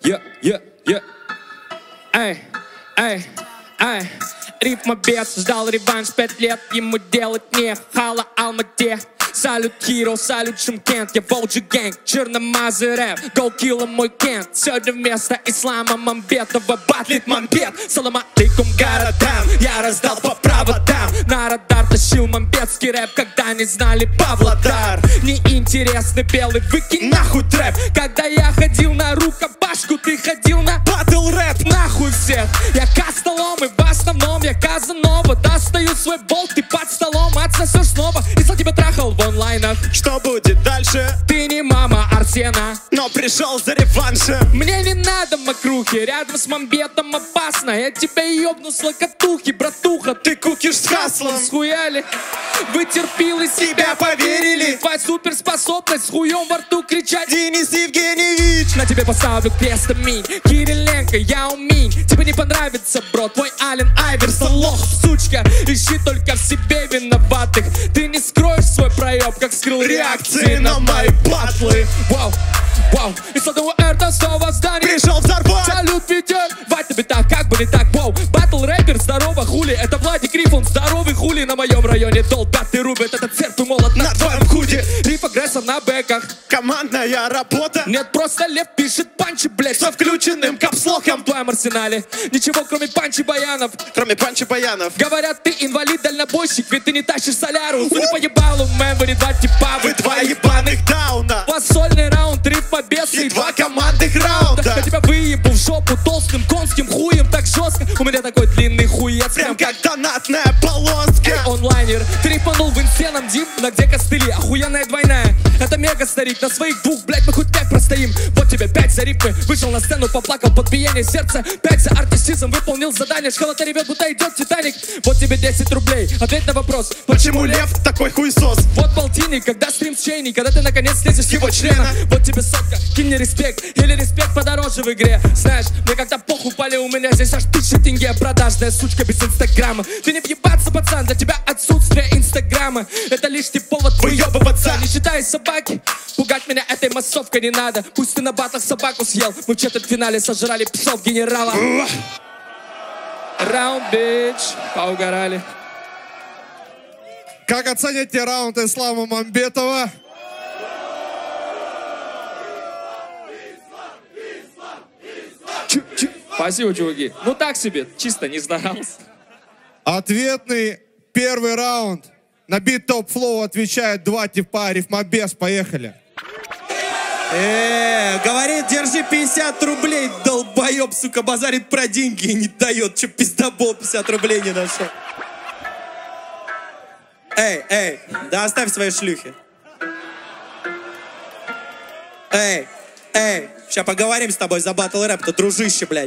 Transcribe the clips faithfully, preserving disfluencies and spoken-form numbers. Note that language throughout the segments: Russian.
Yeah, yeah, yeah. Эй, эй, эй. Рифма бес, ждал реванш пять лет, ему делать не хала Алмате. Салют Хиро, салют Шимкент, я Волджи Гэнг, черномазый рэп, голкилла мой Кент. Сегодня вместо ислама Мамбетова батлит Мамбет. Салам алейкум городам, я раздал по проводам. На радар тащил мамбетский рэп, когда не знали Павлодар. Неинтересный белый, выкинь нахуй трэп. Когда я ходил на рукопашку, ты ходил на батл рэп. Нахуй всех, я кастолом и в основном я Казанова. Достаю свой болт, ты под столом отсосешь снова. Если тебя трахал в онлайнах. Что будет дальше? Ты не мама Арсена, но пришел за реваншем. Мне не надо мокрухи, рядом с Мамбетом опасно. Я тебя ебну с локотухи, братуха. Ты кукиш с хаслом. Схуяли, вы терпилы, себя поверили. Твоя суперспособность с хуем во рту кричать. Денис Евгеньевич, на тебе поставлю крест аминь. Кириленко, я умень. Тебе не понравится, бро, твой Ален Айверсон лох, сучка. Ищи только в себе виноватых. Ты не скроешь свой проеб, как скрыл реакции на мои батлы. Вау, вау, и садовый эрта снова в здании. Пришел взорвать. Салют, ветер, вать тебе так, как бы не так. Вау, батл рэпер, здорово, хули. Это Владик Риф, он здоровый хули. На моем районе долбят и рубят этот серп и молот на твоем худе. Риф агрессор на бэках. Командная работа. Нет, просто Лев пишет панчи, блять, со включенным капслоком. В твоем арсенале ничего, кроме панчи баянов. Кроме панчи баянов. Говорят, ты инвалид-дальнобойщик, ведь ты не тащишь соляру. Судя по ебалу, мэн, вы не два типа. Вы два ебаных дауна. У вас сольный раунд, рифма бесы и два командных раунда. Я тебя выебу в жопу толстым конским хуем так жестко. У меня такой длинный хуец, прям как донатная полоска. Эй, онлайнер, ты рифанул в инсте нам дим. На где костыли, охуенная двойная. Это мега старик, на своих двух, блять, мы хоть пять простоим. Вот тебе пять за рифмы, вышел на сцену, поплакал под биение сердца. Пять за артистизм, выполнил задание. Школа-то ревет, будто идет Титаник. Вот тебе десять рублей, ответь на вопрос, почему Лев такой хуесос? Вот полтинник, когда стрим с чейни, когда ты наконец слезешь с его члена. Вот тебе сотка, кинь мне респект, или респект подороже в игре. Знаешь, мне когда похуй пали, у меня здесь аж тысяча тенге. Продажная сучка без инстаграма. Ты не въебаться, пацан, для тебя отсутствие инстаграма это лишний повод выебываться. Не считай собаки, пугать меня этой массовкой не надо. Пусть ты на батлах собаку съел, мы в четвертьфинале сожрали псов генерала. Раунд, бич, поугорали. Как оцените раунд Ислама Мамбетова? Спасибо, чуваки. Ну так себе, чисто не старался. Ответный первый раунд. На бит Топ Флоу отвечает два типа. Рифмабес, поехали. Эээ, говорит, держи пятьдесят рублей, долбоеб, сука, базарит про деньги и не дает. Че, пиздобол, пятьдесят рублей не нашел. Эй, эй, да оставь свои шлюхи. Эй, эй, сейчас поговорим с тобой за батл рэп-то, дружище, блядь.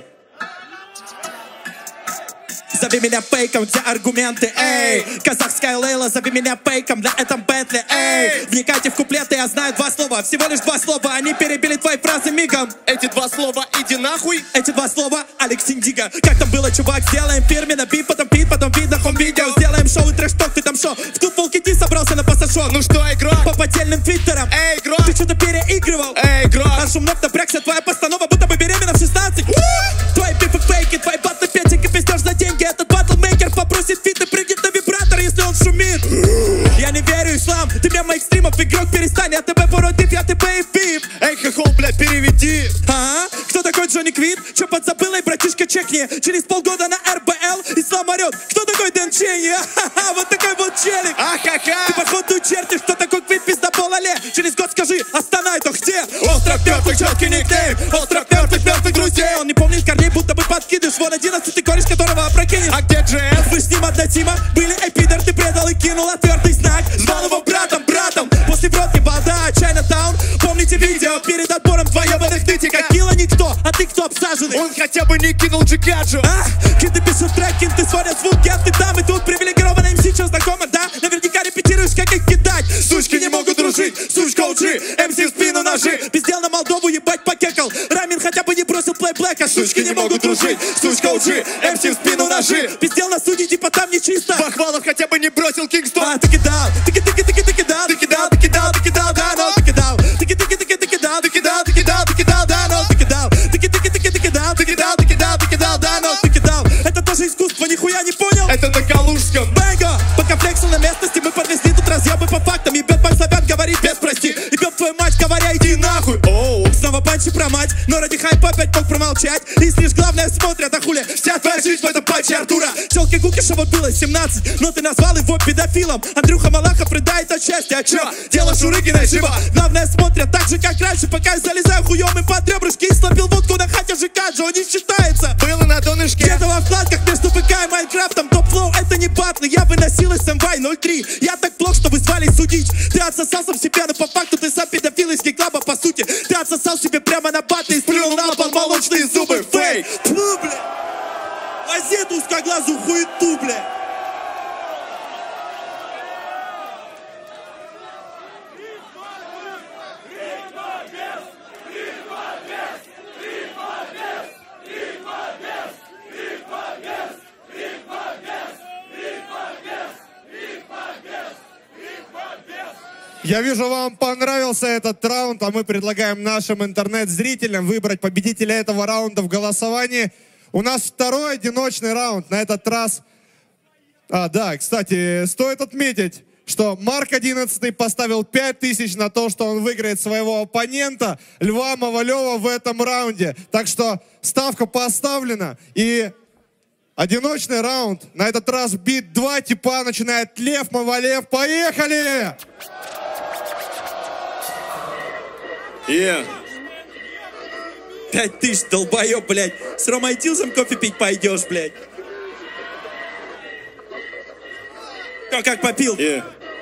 Зови меня фейком, где аргументы, эй. Казахская Лейла, зови меня фейком на этом бэтле, эй. Вникайте в куплеты, я знаю два слова, всего лишь два слова, они перебили твои фразы мигом. Эти два слова, иди нахуй. Эти два слова, Алекс Индиго. Как там было, чувак, сделаем фирменно бит, потом бит, потом бит на хом-видео. Сделаем шоу и трэш-ток, ты там шо? В клуб Волки собрался на пассажок. Ну что, игрок? По поддельным твиттерам, эй, игрок. Ты что-то переигрывал, эй, игрок. А шумно напрягся, твоя постанова, будто бы беременна в шестнадцать. Твои бифы фейки, твои батлы петик и пиздешь за деньги. Этот батлмейкер попросит фит и прыгнет на вибратор, если он шумит. Я не верю, ислам, ты мне моих стримов, игрок, перестань. Я ТБ породив, я ТБ и пип. Эй, хохол, блядь, переведи. А? Кто такой Джонни Квид? Че подзабыл, эй, братишка, чекни. Через полгода на эр бэ эл ислам орет. Кто такой Дэн Ченни? Ха-ха, вот такой вот челик. Ахаха. Ты походу чертишь, кто такой Квид, пиздобол, але. Через год скажи, Астана, это где? Остров мертвых, четкий никнейм. Остров мертвых, мертвых друзей. Он не помнит корней, будто бы подкидыш. Вон одиннадцатый кореш, которого опрокинет. А где Джей эс? Вы с ним одна тима. Были, эй, пидор, ты предал и кинул отвертый знак. Звал его братом, братом. После в рот не балда, Чайнатаун. Помните видео перед отбором двоебаных нытика? Килла никто, а ты кто обсаженный? Он хотя бы не кинул джикаджу. А? Киты пишут трек, киты сводят звук, ты там и тут привилегированный эм си, что знакомо, да? Наверняка репетируешь, как их кидать. Сучки не могут дружить, сучка лжи, эм си в спину ножи. Пиздел на Молдову, ебать, покекал. Рамин хотя бы не бросил плей-блэка. Сучки не могут дружить, сучка лжи, эм си в спину ножи. Пиздел на судьи, типа там не чисто. Бахвалов хотя бы не бросил Кингстон. А, ты кидал, ты кидал, ты кидал, ты кидал, ты кидал, ты кидал, ты кидал, да, но ты кидал. Ты кидал, ты кидал, ты кидал, ты кидал, ты кидал, да, но ты кидал. Ты кидал, ты панчи про мать, но ради хайпа опять мог промолчать. И лишь главное смотрят, а хули вся твоя жизнь в этом панче Артура. Челке Гукишева было семнадцать, но ты назвал его педофилом. Андрюха Малахов рыдает от счастья, а чё? Дело Шурыгина живо. Главное смотрят так же, как раньше, пока я залезаю хуём им под ребрышки и слопил водку на хате ЖК, Джо не считается. Было на донышке. Где-то во вкладках между ПК и Майнкрафтом. Топ-флоу это не батлы, я выносил эс эм вай ноль три. Я так плох, что вы звали судить. Ты отсосал сам себя, но по факту ты сам педофил из гиклаба, по сути. Ты отсосал себе прямо на батле и сплюнул на пол молочные зубы. Фейк! Фу, бля! Вози эту узкоглазую хуету, бля! Я вижу, вам понравился этот раунд, а мы предлагаем нашим интернет-зрителям выбрать победителя этого раунда в голосовании. У нас второй одиночный раунд. На этот раз... А, да, кстати, стоит отметить, что Марк одиннадцатый поставил пять тысяч на то, что он выиграет своего оппонента Льва Мавалева в этом раунде. Так что ставка поставлена. И одиночный раунд. На этот раз бит два типа начинает Лев Мавалев. Поехали! Yeah. Пять тысяч, долбоёб, блядь. С Ромой Тилсом кофе пить пойдешь, блядь. Кто как попил? Yeah.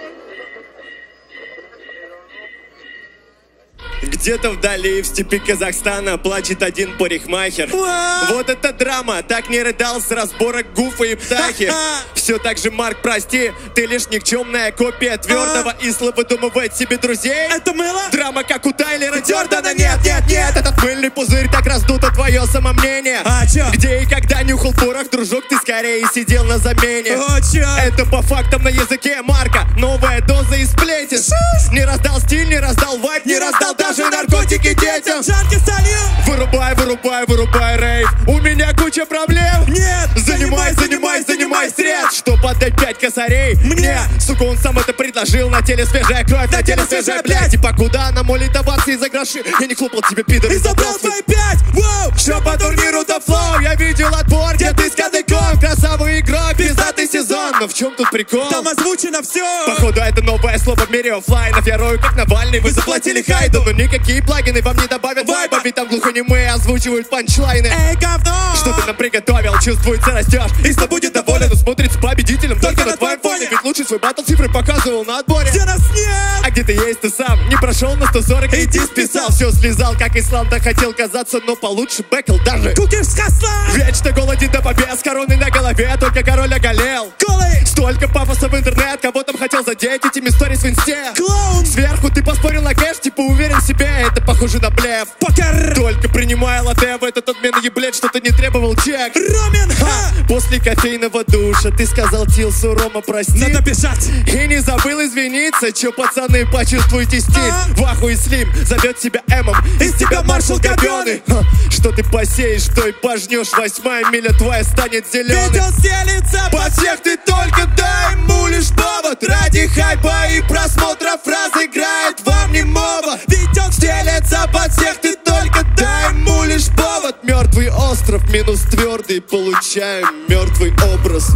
Где-то вдали, в степи Казахстана, плачет один парикмахер. Уа! Вот это драма, так не рыдал с разборок Гуфа и Птахи. Все так же, Марк, прости, ты лишь никчемная копия твердого Исла выдумывает себе друзей. Это мыло? Драма, как у Тайлера Дёрдана. Нет, нет, нет, этот мыльный пузырь так раздуто твое самомнение. А чё? Где и когда нюхал порох, дружок, ты скорее сидел на замене. О, чё? Это по фактам на языке Марка, новая доза из сплетен. Не раздал стиль, не раздал вайп, не раздал даже наркотики детям. Жанки солью! Вырубай, вырубай, вырубай рейв. У меня куча проблем. Нет! Занимай, занимай, занимай сред. Чтоб отдать пять косарей мне. Сука, он сам это предложил. На теле свежая кровь, на теле свежая, блядь. Типа куда на моле табаться и за гроши. Я не хлопал тебе, пидор, И забрал твои пять! Воу! Что по турниру топ-флоу? Я видел отбор, где ты с кадыком. Красавый игрок, пиздатый сезон. Но в чем тут прикол? Там озвучено все! Походу это новое слово в мире оффлайнов. Я рою как Навальный, вы заплатили хайду. Но никакие плагины вам не добавят вайба. Ведь там глухонемые озвучивают панчлайны. Эй, говно! Что ты нам приготовил, чувствуется растешь. И сто будет доволен, но смотрится победителем только, Только на твоем фоне. Ведь лучший свой баттл цифры показывал на отборе. Где нас нет? А где ты есть, ты сам не прошел на сто сорок, иди списал. Все слезал, как Ислам, так хотел казаться, но получше бэкл даже. Кукиш с хасла! Вечно голоден до побед, с короной на голове, только король оголел. Голый! Столько пафоса в интернет, кого там хотел задеть этими сторис в инсте. Клоун! Сверху ты поспорил на кэш, типа уверен в себе, это похоже на блеф. Покер! Только принимая латте в этот отменный еблет, что ты не требовал чек. Ромен! Ха! После кофейного душа ты сказал Тилсу, Рома, прости. Надо бежать! И не забыл извиниться, чё, пацаны, почувствуйте стиль. А? В ахуе Слим зовет себя Эмом, из тебя маршал Габёны. Ха! Что ты посеешь, что и пожнешь, восьмая миля твоя станет зеленой. Ведь он стелится Под всех ты только дай ему лишь повод. Ради хайпа и просмотра фраз играет вам не мова. Ведь он Стелется под всех ты только дай ему лишь повод. Мертвый остров минус твердый, получаем мертвый образ.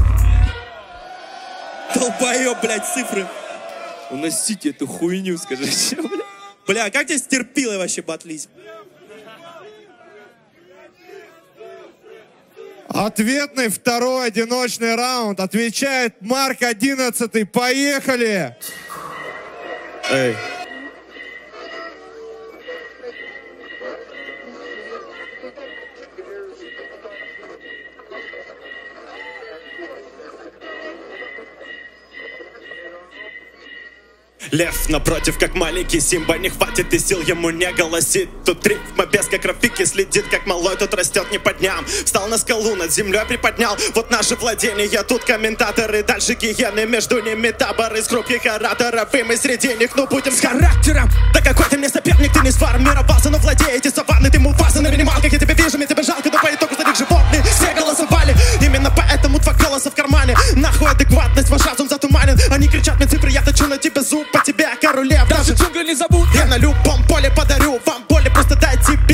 Долбоёб, блядь, цифры. Уносите эту хуйню, скажи, чё, бля? Бля, а как тебе стерпило вообще батлить? Ответный второй одиночный раунд. Отвечает Марк одиннадцатый. Поехали! Эй. Лев напротив, как маленький Симба. Не хватит и сил, ему не голосит. Тут рифма без как Рафики. Следит, как малой, тут растет не по дням. Встал на скалу, над землей приподнял. Вот наше владение, тут комментаторы. Дальше гиены, между ними таборы. Из хрупких ораторов, и мы среди них, ну будем с характером. Да какой ты мне соперник, ты не сформировался. Но владеете саванны, ты муфаса на минималках. Я тебя вижу, мне тебя жалко, но по итогу за них животные все голосовали. Именно поэтому два голоса в кармане. Нахуй адекватность, ваш разум затуманен. Они кричат мне цифры, я точу на тебе зуб. По тебе, королев, Даже джунгли не забудь. я на любом поле подарю вам боли, просто дайте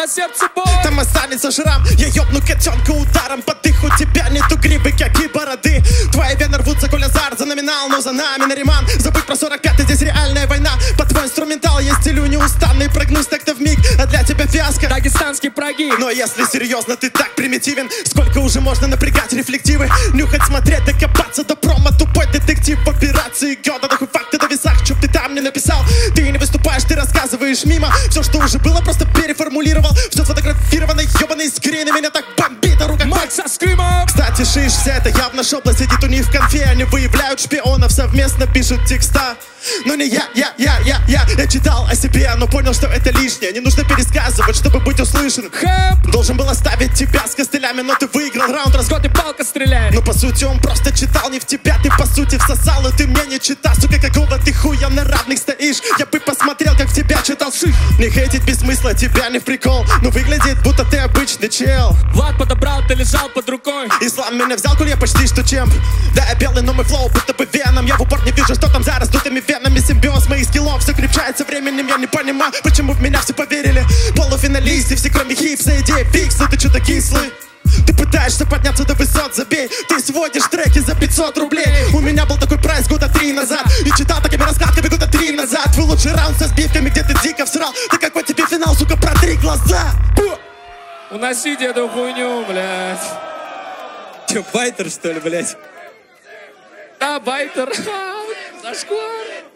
на сердце боль. Там останется шрам, я ёбну котенка ударом под их. У тебя нету грибы, как и бороды. Твои вены рвутся, коль азарт за номинал, но за нами на реман. Забудь про сорок пятый, здесь реальная война. Под твой инструментал я стилю неустанный, прогнусь так-то вмиг, а для тебя фиаско. Дагестанский прогиб. Но если серьезно, ты так примитивен. Сколько уже можно напрягать рефлективы? Нюхать, смотреть, докопаться до промо. Тупой детектив в операции года. Нахуй факты на весах, чё б ты там не написал. Ты не выступаешь, ты рассказываешь мимо. Все, что уже было, просто переформулировал. Все сфотографировано, ебаный скрин. И меня так бомбит, а рука Макс со скримом. Кстати, шиш, вся эта явно шопла сидит у них в конфе. Они выявляют шпионов, совместно пишут текста. Но не я, я, я, я, я Я читал о себе, но понял, что это лишнее. Не нужно пересказывать, чтобы быть услышан. Хэп. Должен был оставить тебя с костылями, но ты выиграл раунд. Разгод и палка стреляет. Но по сути он просто читал не в тебя. Ты по сути всосал, и ты мне не чита. Сука, какого ты хуя на равных стоишь? Я бы посмотрел, как в тебя читал шиш. Не хейтить без смысла, тебя не в прикол. Но выглядит, будто ты обычный чел. Влад подобрал, ты лежал под рукой. Ислам меня взял, коль я почти что чемп. Да, я белый, но мой флоу будто бы веном. Я в упор не вижу, что там за раздутыми венами. Симбиоз моих скиллов все крепчает со временем. Я не понимаю, почему в меня все поверили. Полуфиналисты, все кроме хипса. Идея фикс, но ты что-то кислый. Ты пытаешься подняться до высот, забей. Ты сводишь треки за пятьсот рублей. У меня был такой прайс года три назад. И читал такими раскладками года три назад. Твой лучший раунд со сбивками, где ты дико всрал. Да какой тебе финал, сука, протри глаза. Уносите эту хуйню, блядь. Че, байтер, что ли, блядь? Да, байтер. Зашквар.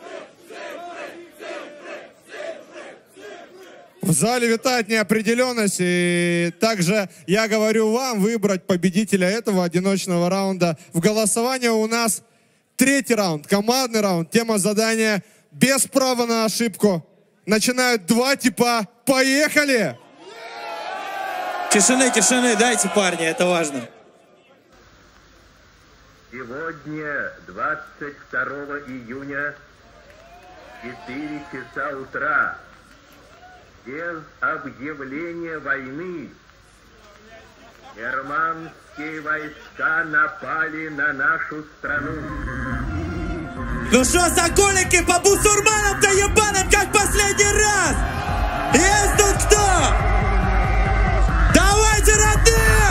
В зале витает неопределенность, и также я говорю вам выбрать победителя этого одиночного раунда. В голосовании у нас третий раунд, командный раунд. Тема задания без права на ошибку. Начинают два типа. Поехали! Тишины, тишины, дайте, парни, это важно. Сегодня, двадцать второго июня, четыре часа утра, без объявления войны, германские войска напали на нашу страну. Ну что, соколики, по бусурманам-то ебаным, как последний раз? Есть тут кто? Давайте, родные!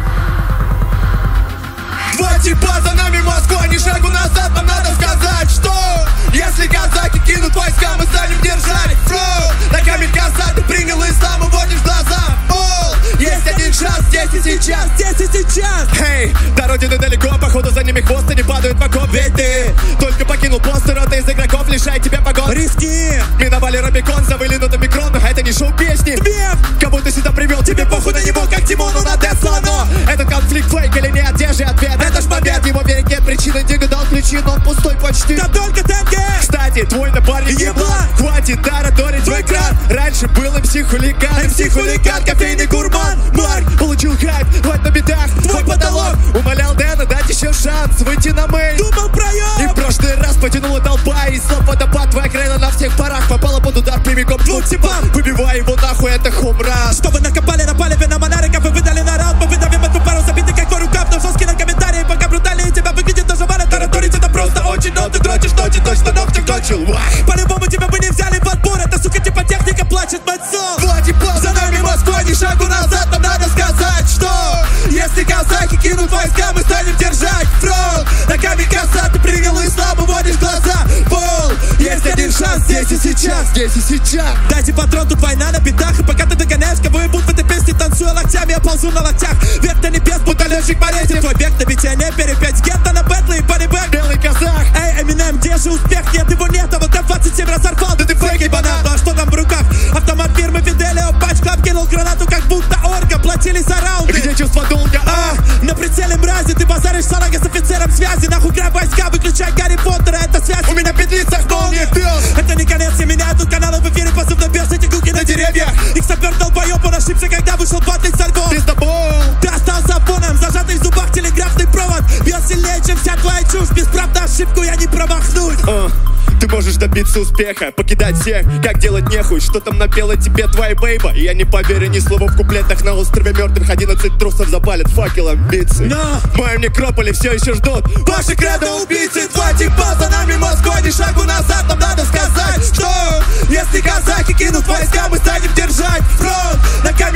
Два типа за нами Москва, ни шагу назад, нам надо сказать, что если казаки кинут войска, мы станем держать фронт. На камень казак, ты принял ислам, уводишь глаза в пол. Есть один шанс здесь и сейчас, Здесь и сейчас! Эй, до родины далеко, походу за ними хвосты не падают в окоп. Ведь ты только покинул пост, и рота из игроков лишает тебя погон. Риски! Миновали Рубикон, завыли над микрон, но это не шоу песни. Смех! Кого ты сюда привел, тебе похуй на него, как Тимону на Тесла. Но этот конфликт фейк или нет, где же ответ? Это ж побед, его верить нет причины. Дига дал ключи, но он пустой почти. Да только танки! Кстати, твой напарник Еблан. еблан. Хватит тараторить в экран. Раньше был эм си-хулиган, эм си-хулиган, кофейный гурман. Марк получил хайп, хватит на бедах. Твой потолок. Умолял Дэна дать еще шанс выйти на мейн. Думал И проем! в прошлый раз потянула толпа, и слов водопад. Твоя крайна на всех парах попала под удар прямиком двух типам. Выбивай его нахуй, это хомран. Что вы накопали, напали вы на монариков и выдали на раунд. Мы выдавим эту пару, забитый как твой рукав. Но жесткий на комментарии, пока брутальнее тебя выглядит даже вара. Тараторить это просто очень, но ты дрочишь, ночи точно ногтем кончил. По-любому тебя бы не взяли в отбор. Это, сука, типа техника плачет мать сон. Два типа за нами Москва, ни шагу назад, нам надо сказать, что если казаки кинут войска, мы станем держать фронт. На камень казак, ты принял ислам, уводишь глаза в пол. Есть один шанс здесь и сейчас, здесь и сейчас. Дайте патрон, тут война на бедах. И пока ты догоняешь, кого ебут в этой песне, танцуя локтями, я ползу на локтях. Вверх до небес, будто летчик полетит. Твой бег на битье не перепеть. Гетто на бэтлы и парибэк. Белый казах, Эй, Эминем, где же успех? Нет, его нет, а вот эф двадцать семь разорвал. Да ты фейк, ебанат. Ну а что там в руках? Автомат фирмы Фиделио, патч-клаб кинул гранату, как будто орка. Платили за раунды. где чувство долга? А, на прицеле мрази, ты базаришь салага с офицером связи. Нахуй граб войска, выключай Гарри Поттера, это связь. У меня в петлицах молния, пес. Это не конец, я меняю тут каналы в эфире, позывной бес, эти гуки на деревьях. Их сапер долбоёб, он ошибся, когда вышел батлить со львом. Ты с тобой. Ты остался фоном, зажатый в зубах телеграфный провод. Бьет сильнее, чем вся твоя чушь, без прав на ошибку я не промахнусь. А, ты можешь добиться успеха, покидать всех, как делать нехуй. Что там напела тебе твоя бейба? Я не поверю ни слова в куплетах. На острове мертвых одиннадцать трусов запалят факелом битцы. Но В моем некрополе все еще ждут ваши кредо убийцы, два типа за нами Москва, ни шагу назад, нам надо сказать, что если казаки кинут войска, мы станем держать фронт. На камень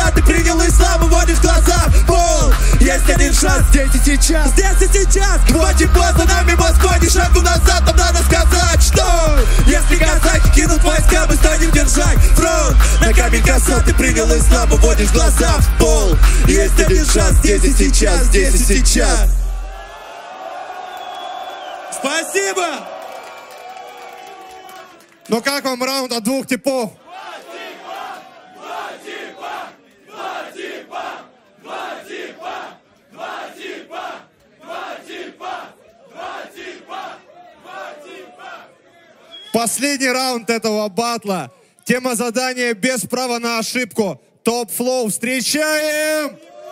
коса, ты принял ислам, уводишь глаза в пол. Есть один шанс здесь и сейчас, здесь и сейчас. Хватит поздно, нами Москва, ни шагу назад, нам надо сказать, что если казаки кинут войска, мы станем держать фронт. На камень коса, ты принял ислам, уводишь глаза в пол. Есть один шанс здесь и сейчас, здесь и сейчас. Спасибо! Ну как вам раунд от двух типов? Последний раунд этого батла. Тема задания без права на ошибку. Топ-флоу. Встречаем!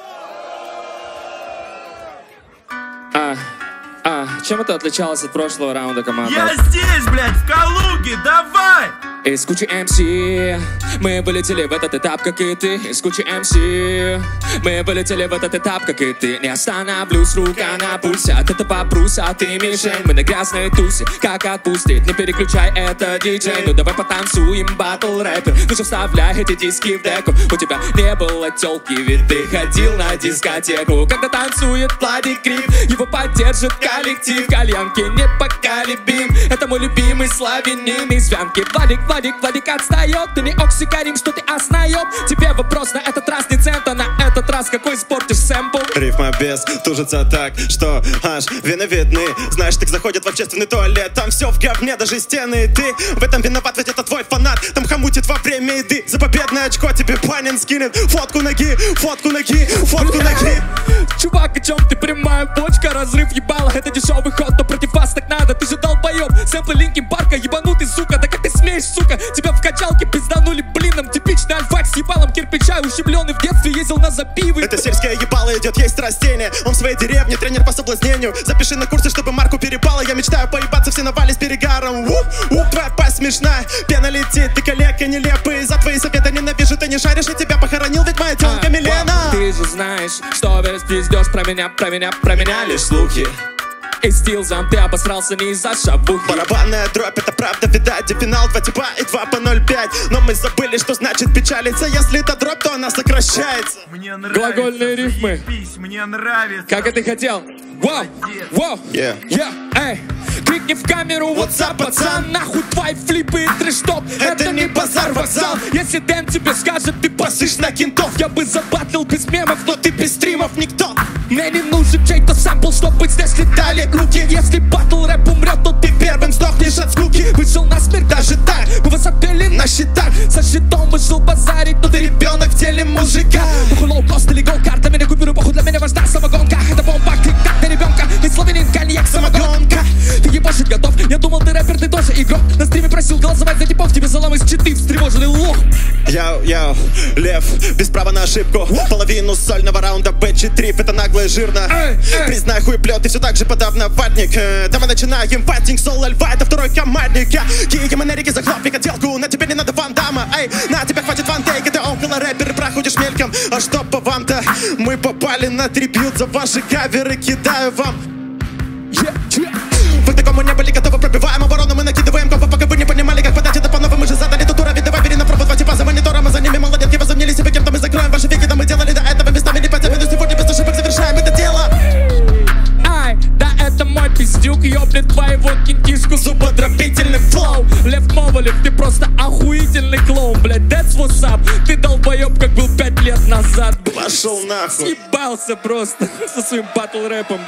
А, а, чем это отличалось от прошлого раунда, команда? Я здесь, блядь, в Калуге, давай! Из кучи эм си мы вылетели в этот этап, как и ты. Из кучи эм си мы вылетели в этот этап, как и ты. Не остановлюсь, рука на пульсе. От этого бруса ты мишень. Мы на грязной тусе, как отпустить. Не переключай это, диджей. Ну давай потанцуем, батл рэпер. Ну же вставляй эти диски в деку. У тебя не было тёлки, ведь ты ходил на дискотеку. Когда танцует Владик Крик, его поддержит коллектив. Кальянки непоколебим. Это мой любимый славянин из Вянки. Владик, Владик, Владик отстает. Ты не оксикарим, что ты оснаёб. Тебе вопрос на этот раз не цента. На этот раз какой испортишь сэмпл? Рифма без тужится так, что аж вены видны. Знаешь, так заходит в общественный туалет. Там все в говне, даже стены. И ты в этом виноват, ведь это твой фанат. Там хомутит во время еды. За победное очко тебе Панин скинет. Фотку ноги, фотку ноги, фотку ноги. Чувак, о чем ты? Прямая бочка, разрыв ебала. Это дешевый ход, но против вас так надо. Ты же долбоёб, сэмплы Линкин Парка. Ебанутый, сука, да как ты смеешь, сука? Тебя в качалке пизданули блином. Типичный альфак с ебалом кирпича. Ущемленный в детстве, ездил на запивы. Это сельское ебало идет, есть растение. Он в своей деревне, тренер по соблазнению. Запиши на курсы, чтобы марку перепало. Я мечтаю поебаться, все навали с перегаром. Уп, уп, твоя пасть смешная. Пена летит, ты коллега нелепый. За твои советы ненавижу, ты не шаришь. И тебя похоронил, ведь моя тёлка Милена. Ты же знаешь, что весь пиздёж про меня, про меня, про меня лишь слухи. И стилзом ты обосрался не из-за шабухи. Барабанная дробь, это правда, видать, где финал два типа и два по ноль пять. Но мы забыли, что значит печалиться. Если это дробь, то она сокращается. Мне нравится, Глагольные рифмы. заебись, мне нравится. Как это хотел? Вау, вау, Yeah. я, эй. Крикни в камеру, What's up, пацан? нахуй твои флипы и трэш-топ. Это не базар, вокзал. Если Дэн тебе скажет, ты Посышь на кентов. я бы забатлил без мемов, но Но ты без стримов никто. мне не нужен чей-то сампл, чтобы здесь летали руки. Если батл рэп умрет, то ты Первым сдохнешь от скуки. вышел на смерть. Даже так, Мы вас отбили на счетах. со щитом вышел базарить, но Ты ты ребенок в теле мужика. похуй лоу-кост или гол-карта. Меня купюры, похуй, для меня важна самогонка. Это бомба, ты как на ребенка. Ты славянин, коньяк, самогонка. Ты ебашить готов, я думал ты рэпер, ты тоже игрок. На стриме просил голосовать за типов, тебе залом из читы, встревоженный лох. Яу, яу, лев, без права на ошибку. Половину сольного раунда бэ четыре, это нагло и жирно. Эй, эй. Признай хуеплет, ты все так же подавно ватник. Э, Давай начинаем файтинг, соло льва, это второй командник. Я киком энергии захлопни хотелку, на тебе не надо вандама. Эй, на тебя хватит вантейк, это около рэпер, проходишь мельком. А что по вам-то? Мы попали на трибьют за ваши каверы, кидаю вам. Yeah, yeah. Вы к такому не были готовы, пробиваем оборону, мы накидываем копы, пока вы не понимали, как подать это по-новому. Мы же задали тут уровень, давай бери на пробу два типа за монитором, а за ними молоденьки возомнили себе кем-то, мы закроем ваши веки, да мы делали до этого местами не пять минут, сегодня без ошибок завершаем это дело. Ай, да это мой пиздюк, ёбнет твоего кентишку. Зубодробительный флоу. Лев Ковалев, ты просто охуительный клоун, блядь, that's what's up. Ты долбоёб, как был пять лет назад, блядь. Пошел нахуй. Съебался просто со своим батл рэпом.